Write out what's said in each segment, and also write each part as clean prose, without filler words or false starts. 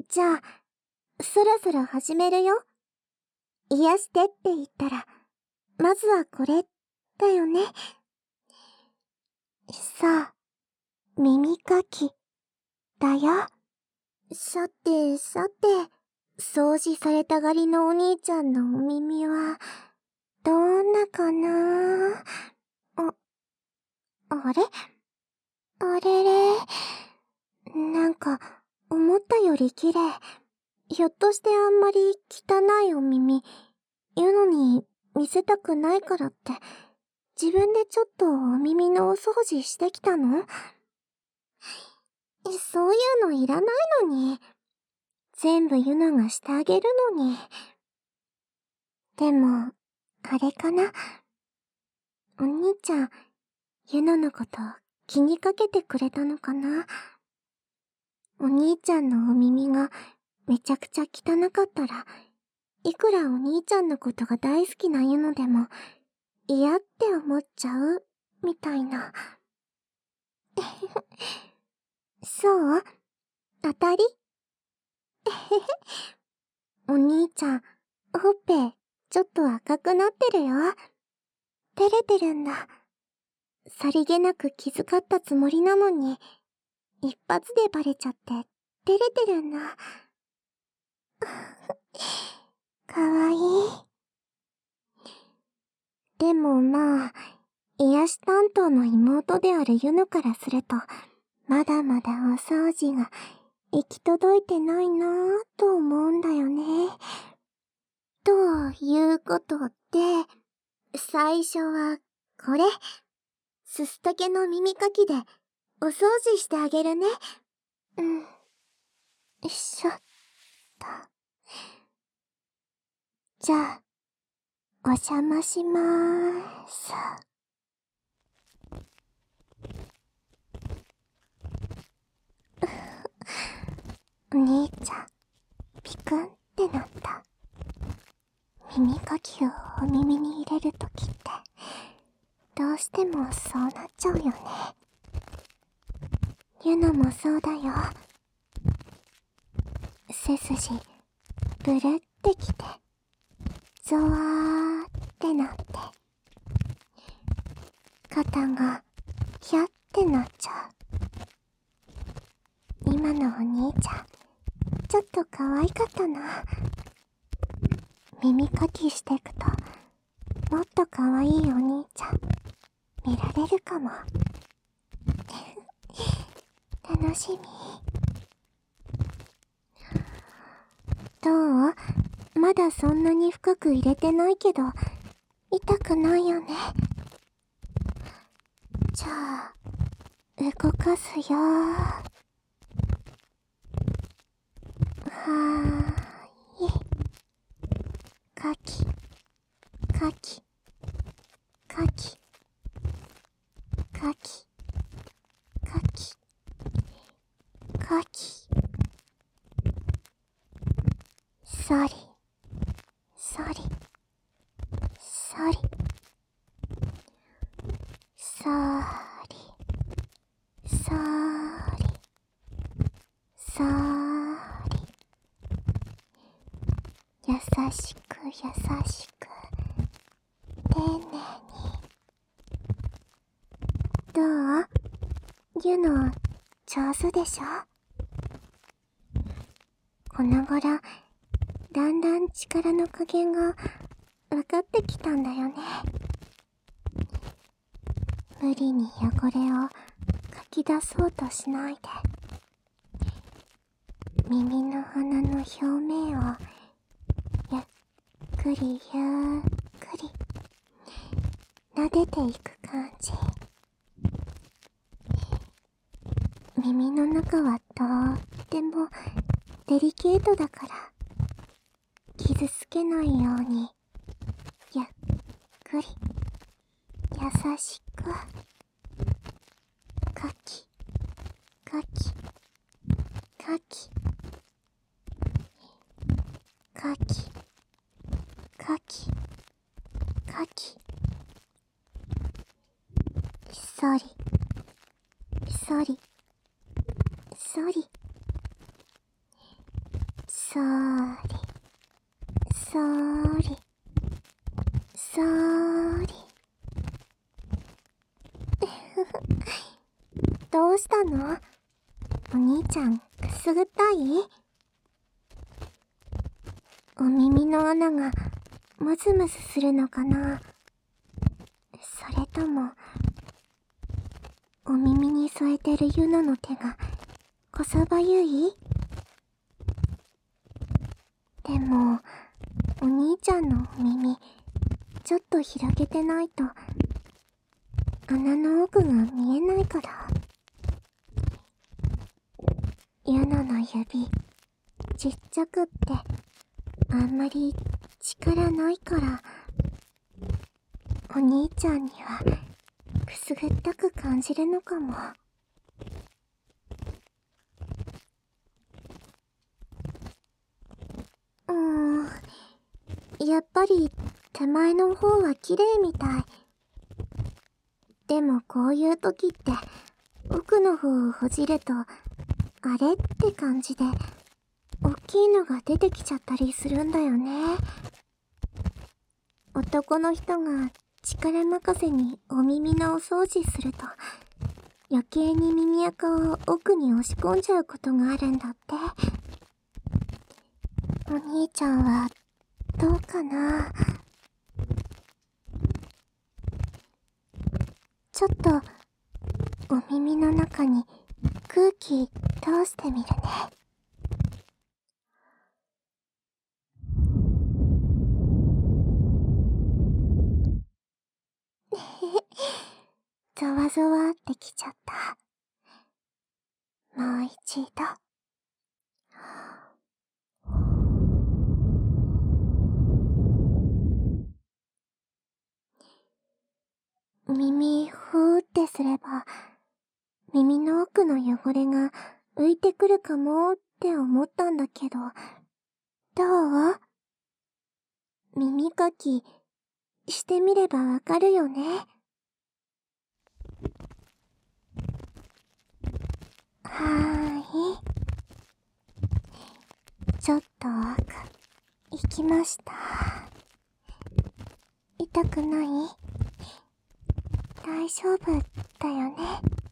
じゃあ、そろそろ始めるよ。癒してって言ったら、まずはこれ、だよね。さあ、耳かき、だよ。さて、掃除されたがりのお兄ちゃんのお耳は、どんなかな？あれ？あれれ。なんか、思ったより綺麗。ひょっとしてあんまり汚いお耳、言うのに見せたくないからって、自分でちょっとお耳のお掃除してきたの？そういうのいらないのに。全部ユナがしてあげるのに。でも、あれかな。お兄ちゃん、ユナのこと気にかけてくれたのかな。お兄ちゃんのお耳がめちゃくちゃ汚かったら、いくらお兄ちゃんのことが大好きなユナでも嫌って思っちゃうみたいな。そう？当たり？お兄ちゃん、ほっぺちょっと赤くなってるよ。照れてるんだ。さりげなく気遣ったつもりなのに、一発でバレちゃって照れてるんだ。かわいい。でもまあ、癒し担当の妹であるユヌからすると、まだまだお掃除が行き届いてないなぁと思うんだよね。ということで、最初はこれ。すす竹の耳かきでお掃除してあげるね。よいしょっと。じゃあ、お邪魔しまーす。お兄ちゃん、ピクンってなった。耳かきをお耳に入れるときって、どうしてもそうなっちゃうよね。ユナもそうだよ。背筋、ブルってきて、ゾワーってなって、肩がヒャってなっちゃう。今のお兄ちゃん、ちょっと可愛かったな。耳かきしてくと、もっと可愛いお兄ちゃん、見られるかも。楽しみ。どう？まだそんなに深く入れてないけど、痛くないよね。じゃあ、動かすよー。はーい。かき、かき、かき、かき、かき、かき。そり、そり、そり、そり、そり、そり。優しく優しく、丁寧に。どう？ユノ、上手でしょ？この頃、だんだん力の加減が分かってきたんだよね。無理に汚れをかき出そうとしないで。耳の鼻の表面をゆっくりゆっくり撫でていく感じ。耳の中はとってもデリケートだから、傷つけないようにゆっくり優しくかきかきかきかきかきかき、そりそりそり。 そーり、そーり、そーり。どうしたの？お兄ちゃん、くすぐったい？お耳の穴がムズムズするのかな？それとも、お耳に添えてるユノの手がこそばゆい？でも、お兄ちゃんのお耳、ちょっと広げてないと、穴の奥が見えないから。ユノの指、ちっちゃくって、あんまり力ないから、お兄ちゃんにはくすぐったく感じるのかも。やっぱり手前の方は綺麗みたい。でもこういう時って奥の方をほじると、あれって感じで大きいのが出てきちゃったりするんだよね。男の人が力任せにお耳のお掃除すると、余計に耳垢を奥に押し込んじゃうことがあるんだって。お兄ちゃんはどうかな？ちょっとお耳の中に空気通してみるね。ゾワゾワってきちゃった。もう一度。耳ふーってすれば、耳の奥の汚れが浮いてくるかもって思ったんだけど、どう？耳かきしてみればわかるよね。はーい。ちょっと奥、行きました。痛くない？大丈夫だよね。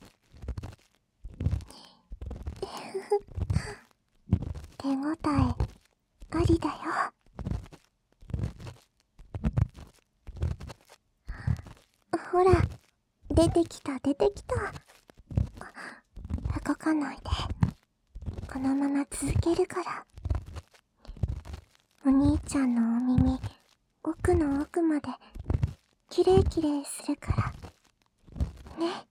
手応えありだよ。ほら、出てきた出てきた。動かないで。このまま続けるから。お兄ちゃんのお耳、奥の奥まできれいきれいするからね。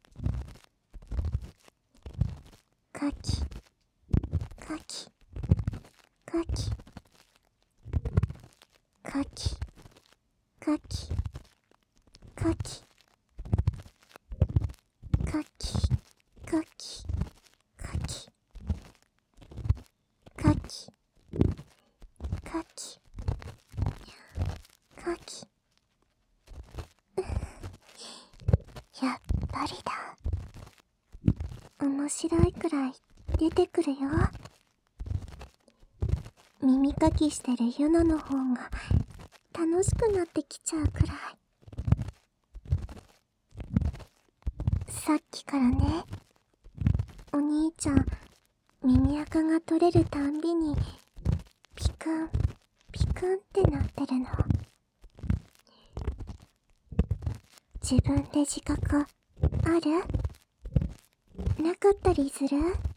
かきかきかきかきかきかきかきかきかきかきかきかき。やっぱりだ。面白いくらい出てくるよ。耳かきしてるユノの方が楽しくなってきちゃうくらい。さっきからね、お兄ちゃん耳垢が取れるたんびにピクンピクンってなってるの。自分で自覚ある？なかったりする？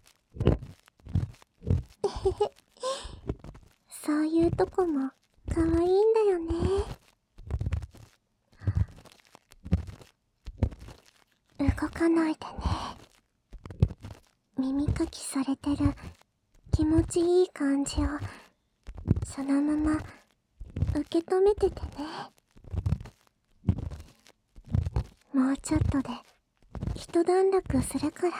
えへへ。そういうとこも可愛いんだよね。動かないでね。耳かきされてる気持ちいい感じをそのまま受け止めててね。もうちょっとで一段落するから。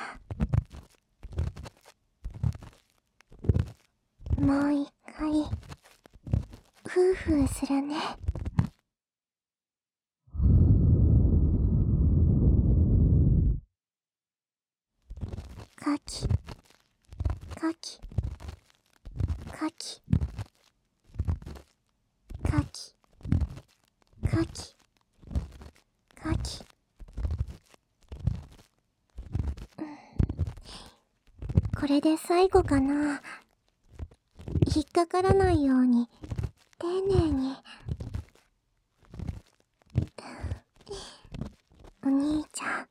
もう一回フーフーするね。かきかきかきれで最後かな。引っかからないように、丁寧に。お兄ちゃん、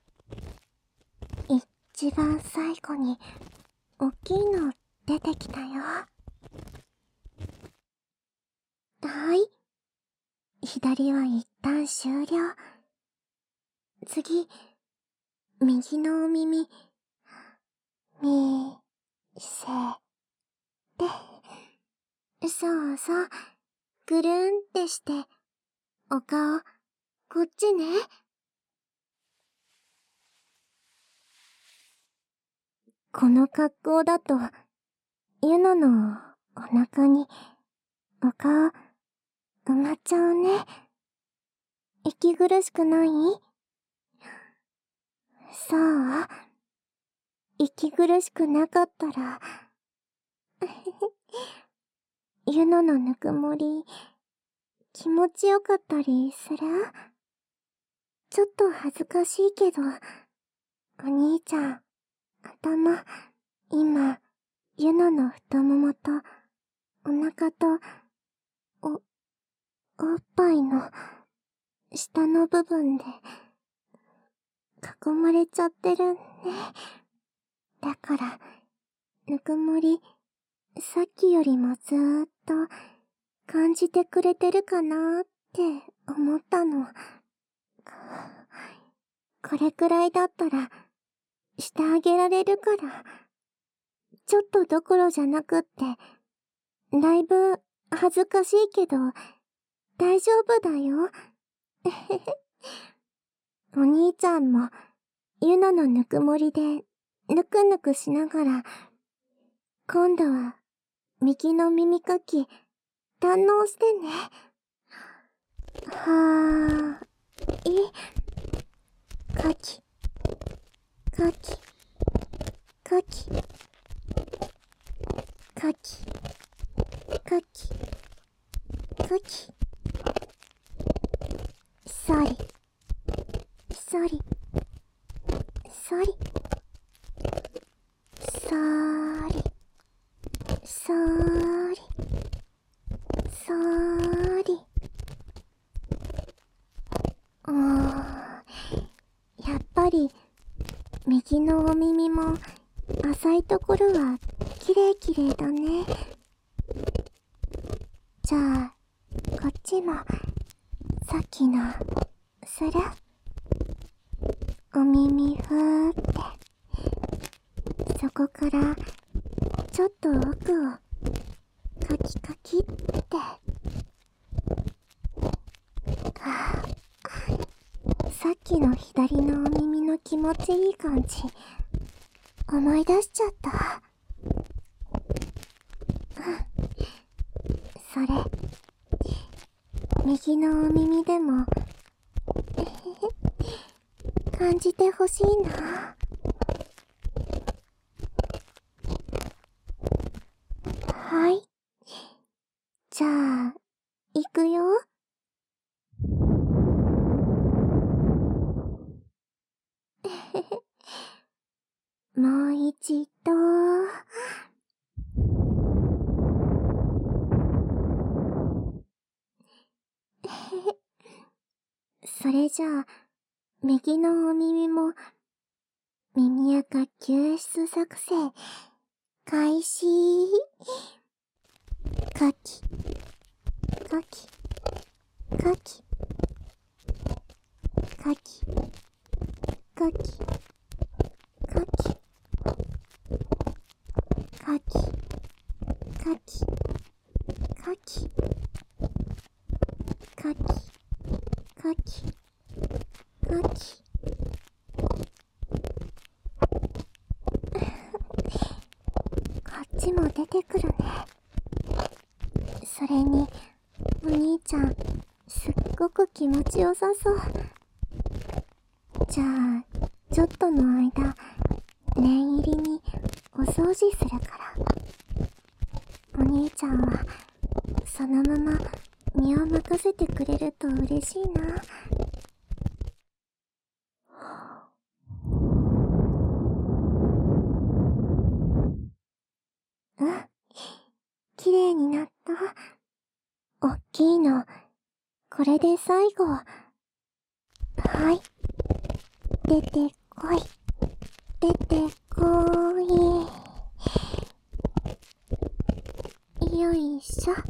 一番最後に、おっきいの出てきたよ。はい。左は一旦終了。次、右のお耳、み、せ、て。そうそう。ぐるんってして、お顔、こっちね。この格好だと、ユノのお腹に、お顔、埋まっちゃうね。息苦しくない？そう？息苦しくなかったら、ユノのぬくもり、気持ちよかったりする？ちょっと恥ずかしいけど、お兄ちゃん、頭、今、ユノの太ももと、お腹と、おっぱいの、下の部分で、囲まれちゃってるね。だから、ぬくもり、さっきよりもずーっと、感じてくれてるかなーって思ったの。これくらいだったら、してあげられるから。ちょっとどころじゃなくって、だいぶ恥ずかしいけど、大丈夫だよ。お兄ちゃんも、ユノのぬくもりで、ぬくぬくしながら、今度は、右の耳かき、堪能してね。はーい。かき、かき、かき、かき、かき、かき。そり、そり、そり、そーり、そーり、そーり。やっぱり、右のお耳も、浅いところは、きれいきれいだね。じゃあ、こっちも、さっきの、する？お耳ふーって。そこから、ちょっと奥を、カキカキって。さっきの左のお耳の気持ちいい感じ、思い出しちゃった。それ、右のお耳でも、感じてほしいな。はい。じゃあ、行くよ。もう一度。それじゃあ、右のお耳も、耳垢救出作戦、開始。かき、かき、かき、かき、かき、かき、かき、かき、かき、かき、かき、かき。こっちも出てくるね。それに、お兄ちゃん、すっごく気持ちよさそう。じゃあ、ちょっとの間、念入りにお掃除するから。お兄ちゃんは、そのまま身を任せてくれると嬉しいな。 麗になった。おっきいの。これで最後。はい。出てこい。出てこい。よいしょ。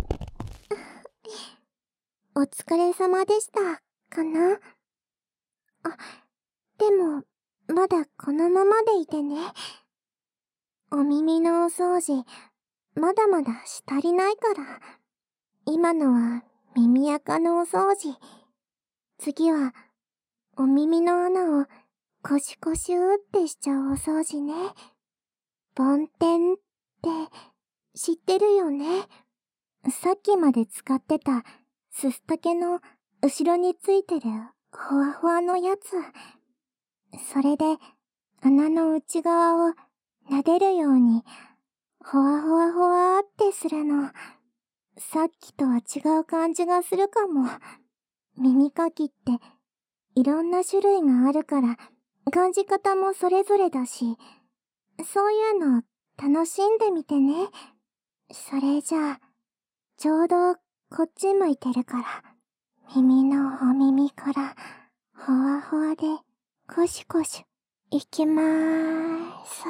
お疲れ様でした、かな。あ、でも、まだこのままでいてね。お耳のお掃除、まだまだし足りないから。今のは耳垢のお掃除。次は、お耳の穴をコシコシューってしちゃうお掃除ね。梵天って知ってるよね。さっきまで使ってたスス竹の後ろについてるほわほわのやつ。それで穴の内側を撫でるようにほわほわほわってするの。さっきとは違う感じがするかも。耳かきっていろんな種類があるから感じ方もそれぞれだし、そういうの楽しんでみてね。それじゃあ、ちょうどこっち向いてるから、耳のお耳からほわほわでコシコシいきまーす。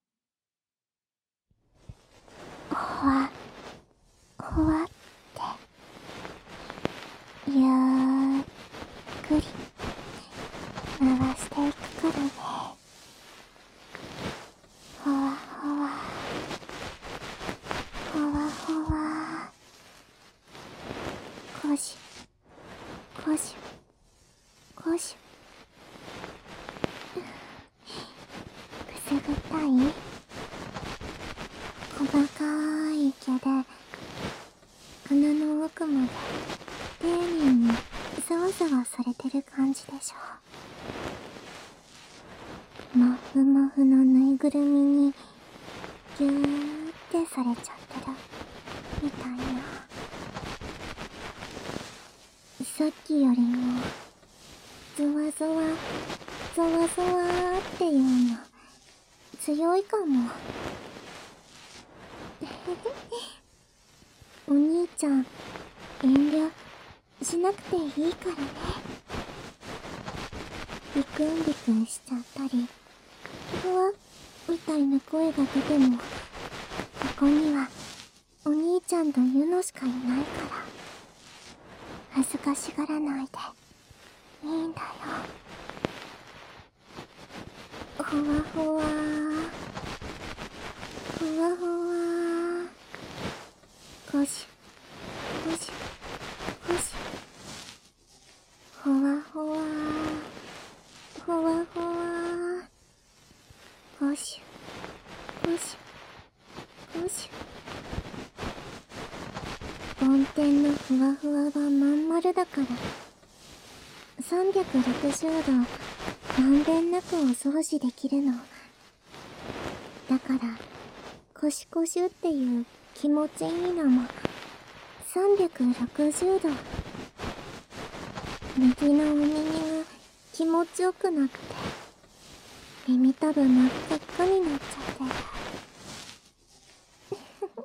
ほわ、ほわって、ゆっくり回していくからね。ほわほわ、ほわほわ、コシ、コシ、コシ。くすぐったい？細かい毛で鼻の奥まで丁寧にざわざわされてる感じでしょ。もふもふのぬいぐるみにぎゅーってされちゃってるみたいな。さっきよりもゾワゾワゾワゾワーっていうの強いかも。お兄ちゃん、遠慮しなくていいからね。ビクンビクンしちゃったり、ふわみたいな声が出ても、ここにはお兄ちゃんとユノしかいないから、恥ずかしがらないでいいんだよ。ほわほわー、ほわほわー、ゴシゴシゴシ、ほわほわー、ほわほわー、ゴシゴシゴシ。梵天のふわふわはまん丸だから360度まんべんなくお掃除できるの。だからコシコシュっていう気持ちいいのも360度。右のお耳が気持ちよくなって耳たぶ真っ赤っかになっちゃって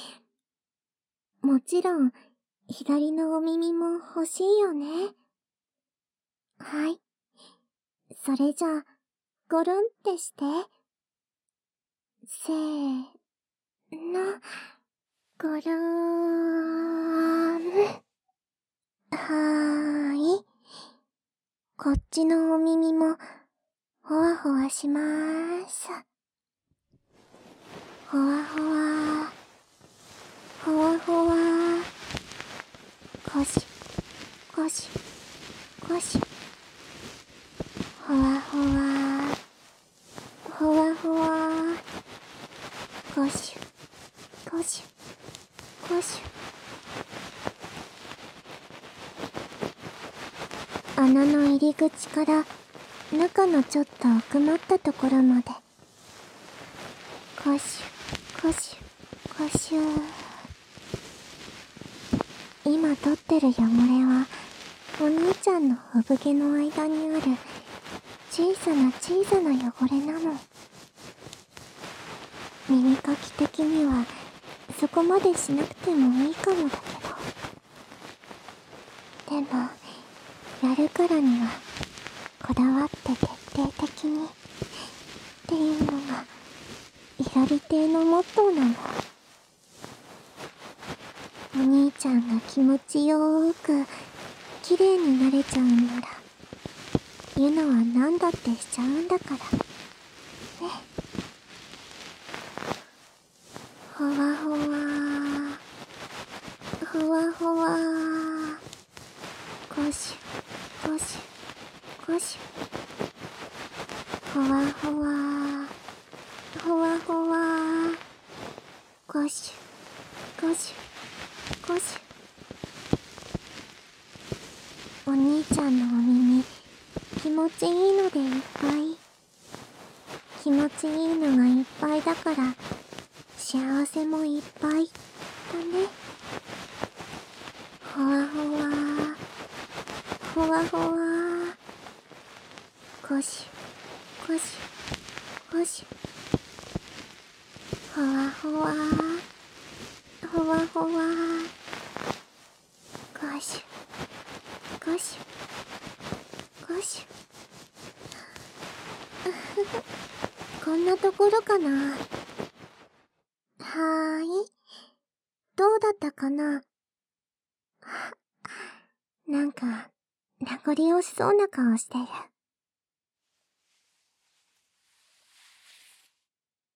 もちろん左のお耳も欲しいよね。はい。それじゃあゴロンってして。せーの、ゴローン。はーい。こっちのお耳もほわほわしまーす。ほわほわ、ほわほわ、ゴシゴシゴシ。ほわほわ、ほわほわ、ゴシゴシゴシ。穴の入り口から中のちょっと奥まったところまでゴシゴシゴシュー。今取ってる汚れはお兄ちゃんの産毛の間にある小さな小さな汚れなの。耳かき的にはそこまでしなくてもいいかもだけど。でも、やるからには、こだわって徹底的に、っていうのが、イラリ亭のモットーなの。お兄ちゃんが気持ちよーく、綺麗になれちゃうんなら、ユナは何だってしちゃうんだから。ね。ほわほわー。ふわふわー。ゴシュ、ゴシュ、ゴシュ。ほわほわー。ほわほわー。ゴシュ、ゴシュ、ゴシュ。お兄ちゃんのお耳、気持ちいいのでいっぱい。気持ちいいのがいっぱいだから、幸せもいっぱい、だね。ほわほわー。ほわほわー。ゴシュ、ゴシュ、ゴシュ。ほわほわー。ほわほわー。ゴシュ、ゴシュ、ゴシュ。こんなところかな。はーい。どうだったかな。なんか、名残惜しそうな顔してる。